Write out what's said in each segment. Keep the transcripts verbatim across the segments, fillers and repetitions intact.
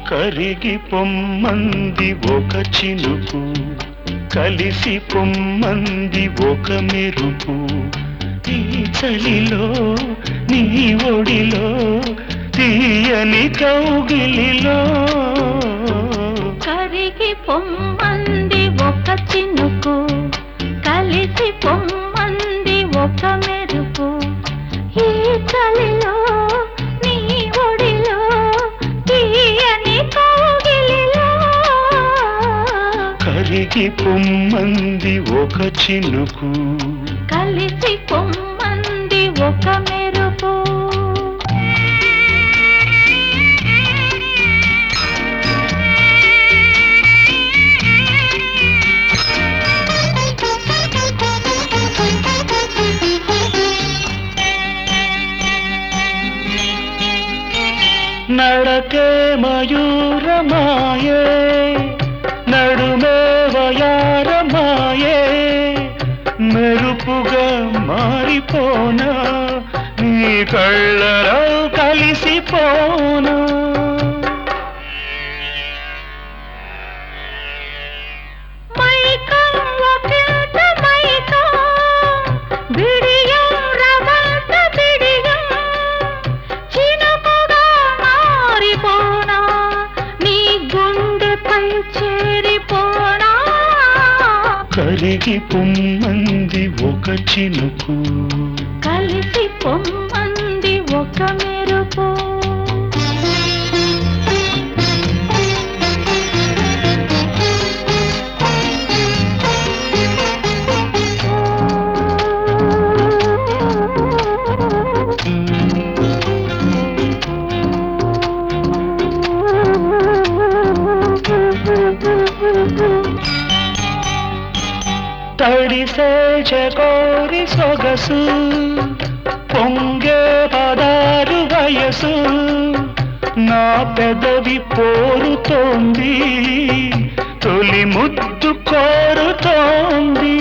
కరిగి పొమ్మంది ఒక చినుకు, కలిసి పొమ్మంది ఒక మెరుపు. ఈ చలిలో నీ ఒడిలో తీయని కౌగిలిలో కరిగి పొమ్మంది ఒక చినుకు, కలిసి పొమ్మంది ఒక మెరుపు. ఈ చలిలో నీ ఒడిలో తీయని కౌగిలిలో కరిగి పొమ్మంది ఒక చినుకు, కలిసి పొమ్మంది ఒక మెరుపు. నడకే మయూరమాయే, నడుమే వయారమాయే. మెరుపుగా మారిపోనా, నీ కళ్ళలో కలిసిపోనా. కరిగి పొమ్మంది ఒక చినుకు, కలిసి పొమ్మంది ఒక మెరుపు. తడిసే చకోరి సొగసు, పొంగే పదారు వయసు. నా పెదవి పోరుతోంది, తొలి ముద్దు కోరుతోంది.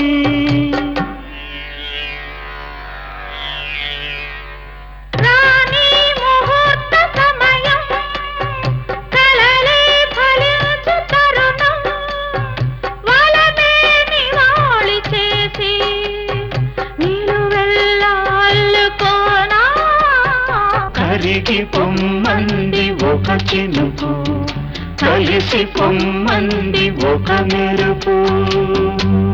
కరిగి పొమ్మంది ఒక చినుకు, కలిసి పొమ్మంది ఒక మెరుపు.